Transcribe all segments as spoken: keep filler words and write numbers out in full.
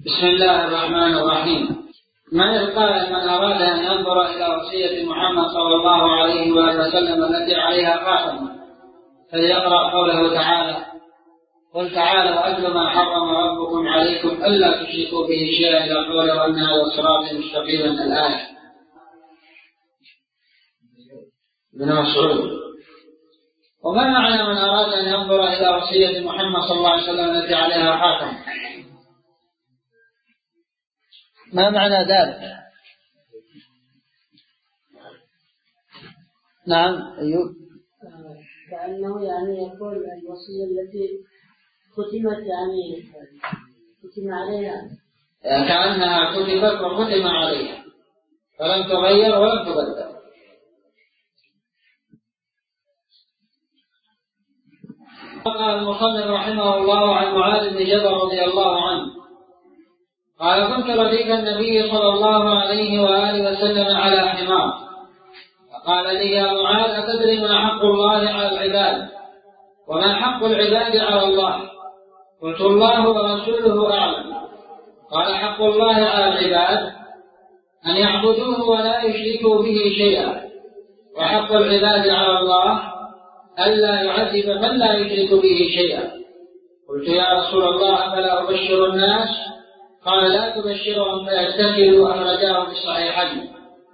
بسم الله الرحمن الرحيم. ما يقال من أراد أن ينظر إلى وصية محمد صلى الله عليه وآله وسلم التي عليها خاتم فليقرأ قوله تعالى: قل تعالوا أتل ما حرم ربكم عليكم ألا تشركوا به شيئا إلى قوله وأن هذا صراطي مستقيما الآية. ابن مسعود. وما معنى من أراد أن ينظر إلى وصية محمد صلى الله عليه وسلم التي عليها خاتم؟ ما معنى ذلك؟ نعم أيوب. كأنه يعني يقول الوصية التي ختمت يعني ختم عليها، يعني كأنها كتبت وختم عليها فلم تغير ولم تبدل. قال المصنف رحمه الله عن معاذ بن جبل رضي الله عنه قال: كنت رديف النبي صلى الله عليه وآله وسلم على حمار، فقال لي: يا معاذ، أتدري ما حق الله على العباد وما حق العباد على الله؟ قلت: الله ورسوله أعلم. قال: حق الله على العباد أن يعبدوه ولا يشركوا به شيئا، وحق العباد على الله ألا يعذب من لا يشرك به شيئا. قلت: يا رسول الله، فلا أبشر الناس؟ قال: لا تبشرهم فيتكلوا. أخرجاه في الصحيحين.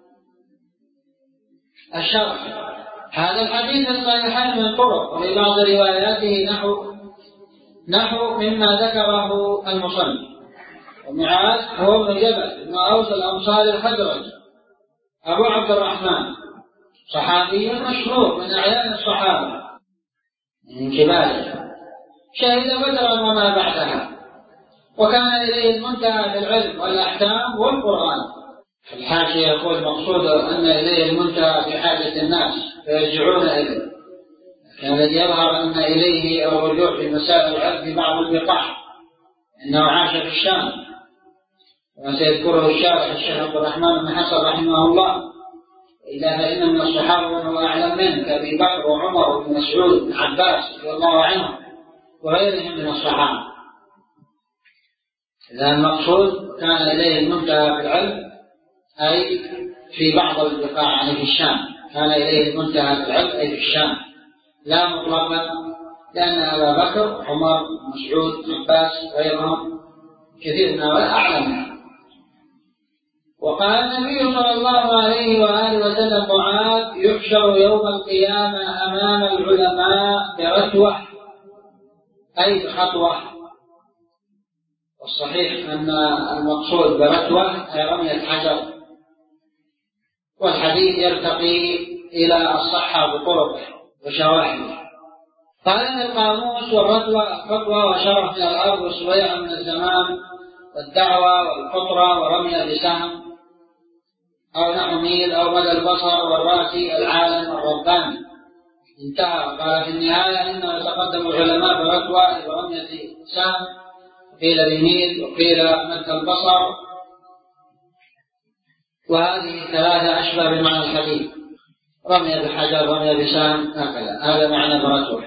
الشرح: هذا الحديث الصحيحين من طرق، وفي بعض رواياته نحو نحو مما ذكره المصنف. ومعاذ هو ابن جبل بن أوس الأنصاري الخزرجي أبو عبد الرحمن، صحابي مشهور من أعيان الصحابة من كباره، شهد بدرا وما بعدها، وكان إليه المنتهى في العلم والأحكام والقرآن. الحاشية يقول: مقصود أن إليه المنتهى في حاجة الناس فيرجعون إليه، لكن الذي يظهر أن إليه الرجوع في مسائل العلم في بعض البقاع، إنه عاش في الشام، وسيذكره الشارح الشيخ عبد الرحمن بن حسن رحمه الله. إلا فإن من الصحابة من هو أعلم منه كأبي بكر وعمر وابن مسعود وابن عباس رضي الله عنهم وغيرهم من الصحابة. إذا المقصود كان إليه المنتهى في العلم أي في بعض البقاع، يعني في الشام، كان إليه المنتهى في العلم أي في الشام، لا مطلقا، لأن أبا بكر عمر مسعود عباس غيرهم كثير من هؤلاء أعلم. وقال النبي صلى الله عليه وآله وسلم: معاذ يحشر يوم القيامة أمام العلماء برتوة أي بخطوة. والصحيح أن المقصود برتوة أي رمية حجر، والحديث يرتقي إلى الصحة بطرق وشواهد. قال إن القاموس والرتوة خطوة وشرف من الأرض وسويع من الزمان، والدعوة والقطرة ورمية بسهم أو نحو ميل أو مدى البصر، والراسي العالم الرباني. انتهى. قال في النهاية: إنه يتقدم العلماء برتوة برمية سهم، وقيل بميل وقيل مدى البصر، وهذه الثلاثة أشبه بمعنى الحديث، رمية بحجر رمية بسهم، هكذا. هذا معنى برتوة،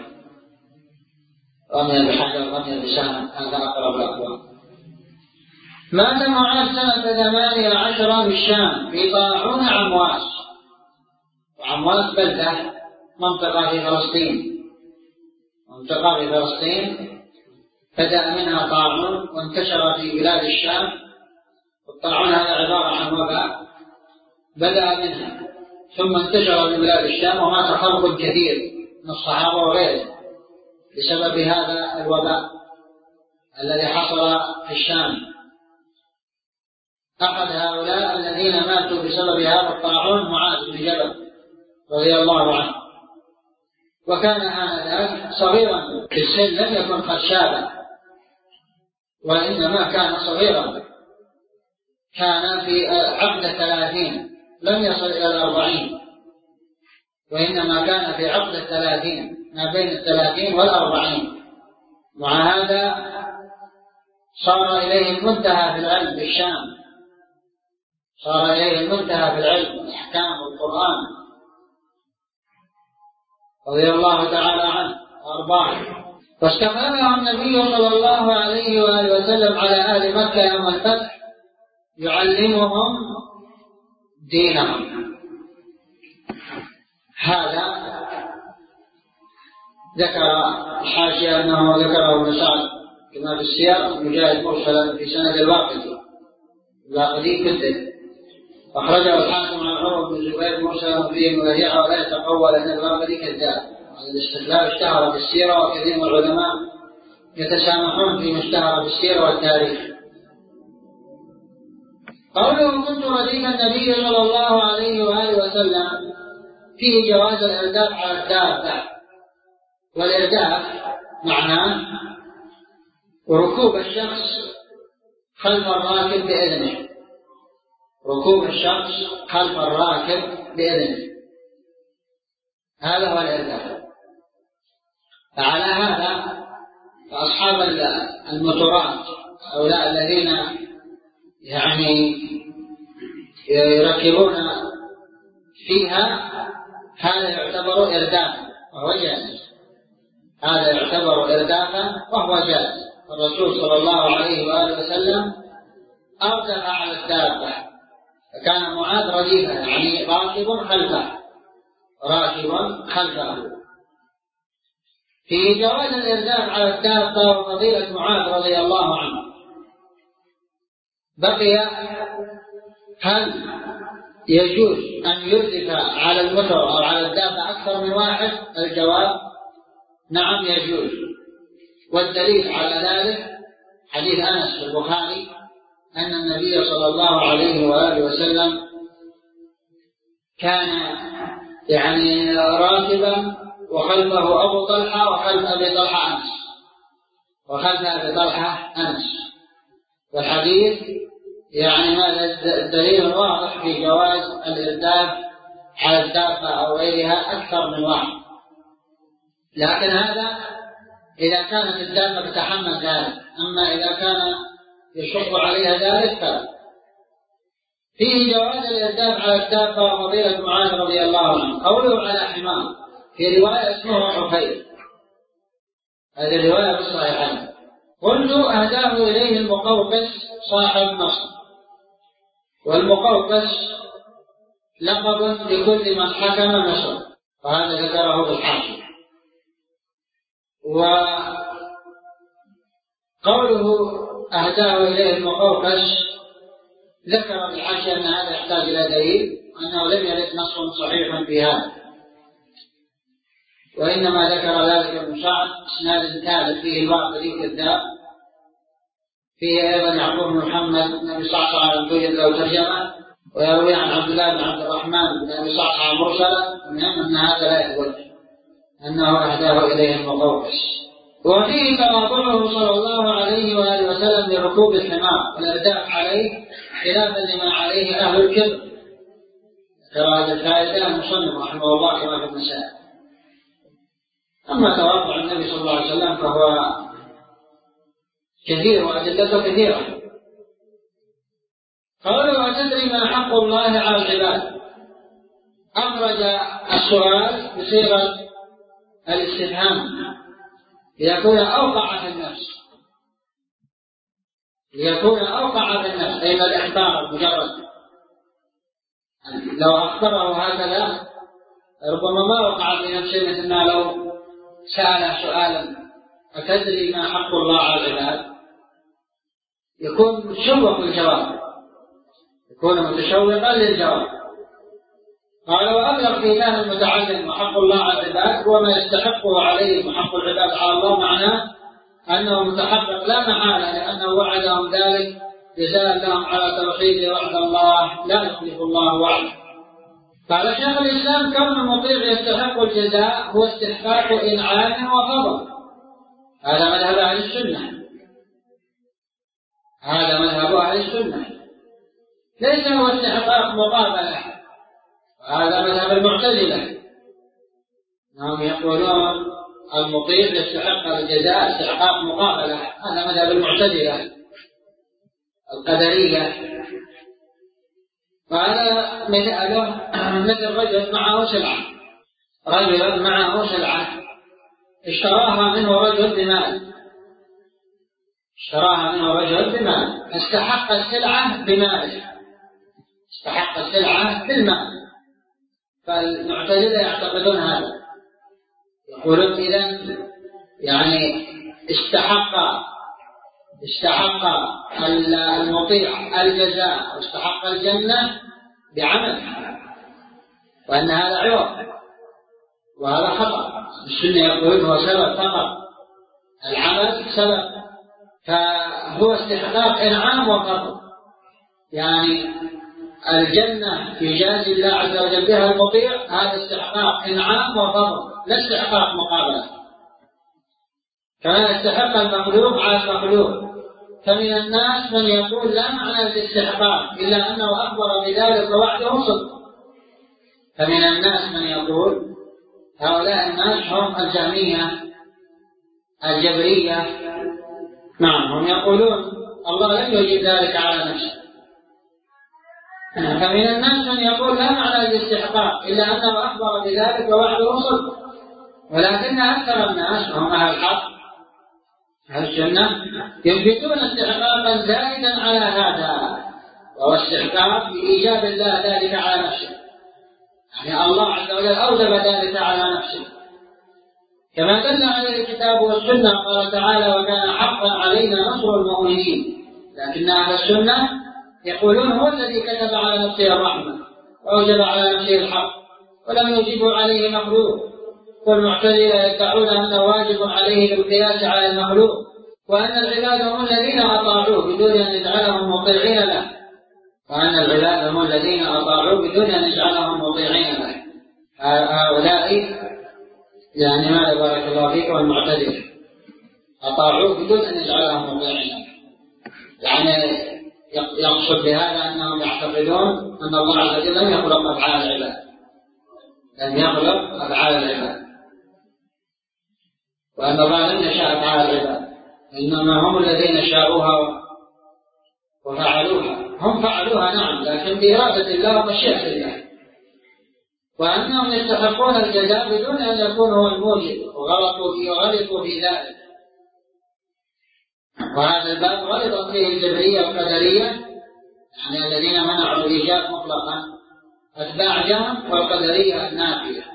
رمية بحجر رمية بسهم، هذا أقرب الأقوال. مات معاذ سنة ثمانية عشر بالشام في طاعون عمواس، وعمواس بلدة منطقة في فلسطين، منطقة في فلسطين بدأ منها طاعون وانتشر في بلاد الشام. والطاعون هذا عبارة عن وباء بدأ منها ثم انتشر في بلاد الشام، ومات خلق كثير من الصحابة وغيرهم بسبب هذا الوباء الذي حصل في الشام. أحد هؤلاء الذين ماتوا بسبب هذا الطاعون معاذ بن جبل رضي الله عنه، وكان آنذاك صغيرا في السن، لم يكن قد شاب، وإنما كان صغيرا، كان في عقد الثلاثين، لم يصل إلى الأربعين، وإنما كان في عقد الثلاثين، ما بين الثلاثين والأربعين. مع هذا صار إليه المنتهى في العلم في الشام، صار إليه المنتهى في العلم والأحكام والقرآن رضي الله تعالى عنه وأرضاه. واستخلفه النبي صلى الله عليه وآله وسلم على أهل مكة يوم الفتح يعلمهم دينهم. هذا ذكر الحاشية أنه ذكره ابن سعد كما في السياق مجاهد مرسلا في سند الواقدي الواقدي كذب، أخرجه الحاكم عن عمر بن الزبير مرسلا فيه مبيعا ولا يتقول أن الواقدي كذاب. هذا الاستدلال اشتهر في السيرة، وكثير من العلماء يتسامحون فيما اشتهر في السيرة والتاريخ. قوله كنت رديف النبي صلى الله عليه وآله وسلم فيه جواز الإرداف على الدابة، والإرداف معناه ركوب الشخص خلف الراكب بإذنه، ركوب الشخص خلف الراكب بإذنه، هذا هو الإرداف. فعلى هذا فأصحاب الموتورات هؤلاء الذين يعني يركبون فيها هذا يعتبر إردافا وهو جائز، هذا يعتبر إردافا وهو جائز. الرسول صلى الله عليه وآله وسلم أردف على الدابة، فكان معاذ رديفا يعني راكب خلفه، راكب خلفه. في جواز الإرداف على الدابة وفضيلة معاذ رضي الله عنه. بقي هل يجوز أن يردف على المتر أو على الدابة أكثر من واحد؟ الجواب نعم يجوز، والدليل على ذلك حديث أنس في البخاري أن النبي صلى الله عليه وآله وسلم كان يعني راكبا وخلفه أبو طلحة وخلف أبي طلحة أنس، وخلف أبي طلحة أنس، والحديث يعني هذا الدليل واضح في جواز الإرداف على الدابة أو غيرها أكثر من واحد. لكن هذا إذا كانت الدابة تتحمل ذلك، أما إذا كان يشق عليها ذلك فلا. فيه جواز الإرداف على الدابة وفضيلة معاذ رضي الله عنه. قوله على حمار في رواية اسمه حفير، هذه الرواية في الصحيحين. قلت أهداه إليه المقوقس صاحب مصر، والمقوقس لقب لكل من حكم مصر، وهذا ذكره بالحاكم. وقوله أهداه إليه المقوقس ذكر بالحاشية أن هذا يحتاج إلى دليل، أنه لم يرد نص صحيح في هذا، وإنما ذكر ذلك ابن سعد إسناد ثالث فيه الواقدي كذاب، فيه أيضا يعقوب بن محمد بن أبي صعصع البيض لو ترجمه، ويروي عن عبد الله بن عبد الرحمن بن أبي صعصع مرسلا، المهم أن هذا لا يثبت أنه أهداه إليه المقوقس. وفيه تواضعه صلى الله عليه وآله وسلم لركوب الحمار والإرداف عليه خلافا لما عليه أهل الكبر. هذه الفائدة المصنف رحمه الله كما في المسائل. أما تواضع النبي صلى الله عليه وسلم فهو كثير وأدلته كثيرة. قالوا أتدري ما حق الله على العباد؟ أخرج السؤال بصيغة الاستفهام ليكون أوقع في النفس، ليكون أوقع في النفس أي الإخبار مجرد. لو أخبره هكذا ربما ما وقع في نفسه، مثل ما لو سأل سؤالا أتدري ما حق الله على العباد، يكون متشوق للجواب، يكون متشوقا للجواب. قال وأبلغ في كان المتعلم وحق الله على العباد هو ما يستحقه عليه وحق العباد على الله، معناه أنه متحقق لا محالة، لأنه وعدهم ذلك جزاء لهم على توحيد وعد الله لا يخلف الله وعده. قال شيخ الإسلام كون المطيع يستحق الجزاء هو استحقاق إنعام وفضل، هذا مذهب أهل السنة، هذا مذهب أهل السنة، ليس هو استحقاق مقابلة، هذا مذهب المعتزلة. هم يقولون المطيع يستحق الجزاء استحقاق مقابلة، هذا مذهب المعتزلة القدرية. وهذا مثله مثل رجل معه سلعة، رجل معه سلعة اشتراها منه رجل بمال اشتراها منه رجل بمال فاستحق السلعة بماله، استحق السلعة بالمال. فالمعتزلة يعتقدون هذا، يقولون إذن يعني استحق استحق المطيع الجزاء واستحق الجنة بعمل، وأن هذا عوض، وهذا خطأ. السنة يقول هو سبب فقط، العمل سبب، فهو استحقاق إنعام وفضل. يعني الجنة في جاز الله عز وجل بها المطيع هذا استحقاق إنعام وفضل، لا استحقاق مقابلة. كما يستحق المخلوق على المخلوق. فمن الناس من يقول لا معنى للاستحقاق إلا أنه أخبر بذلك ووعده صدق. فمن الناس من يقول، هؤلاء الناس هم الجهمية الجبرية، نعم، هم يقولون الله لم يجب ذلك على نفسه. فمن الناس من يقول لا معنى للاستحقاق إلا أنه أخبر بذلك ووعده صدق. ولكن أكثر الناس وهم أهل الحق أهل السنة يثبتون استحقاقا زائدا على هذا، وهو استحقاق بإيجاب الله ذلك على نفسه. يعني الله عز وجل أوجب ذلك على نفسه، كما دل عليه الكتاب والسنة. قال تعالى: وكان حقا علينا نصر المؤمنين. لكن أهل السنة يقولون هو الذي كتب على نفسه الرحمة وأوجب على نفسه الحق ولم يجب عليه مخلوق. والمعتزلة يدعون أنه واجب عليه بالقياس على المخلوق، وأن العباد هم الذين أطاعوه بدون أن يجعلهم مطيعين له وأن العباد هم الذين أطاعوه بدون أن يجعلهم مطيعين له. هؤلاء يعني ما بارك الله فيكم المعتزلة أطاعوه بدون أن يجعلهم مطيعين له. يعني يقصد بهذا أنهم يعتقدون أن الله عز وجل لم يخلق أفعال العباد لم يخلق أفعال العباد وأن الله لم يشاء أفعال العباد، إنما هم الذين شاءوها وفعلوها. هم فعلوها نعم، لكن بإرادة الله ومشيئة الله، وأنهم يستحقون الجزاء بدون أن يكون هو الموجب، وغلطوا في وغلطوا في ذلك. وهذا الباب غلط فيه الجبرية والقدرية، يعني الذين منعوا الإيجاب مطلقا، أتباع جهم، والقدرية النافية.